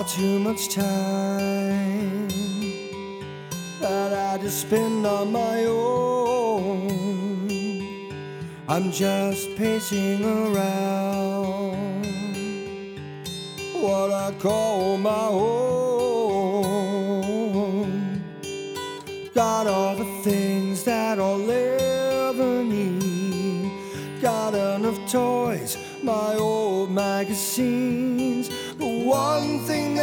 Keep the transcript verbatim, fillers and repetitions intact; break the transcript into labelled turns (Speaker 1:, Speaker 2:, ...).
Speaker 1: Too much time that I just spend on my own. I'm just pacing around what I call my home. Got all the things that I'll ever need. Got enough toys, my old magazines. But one thing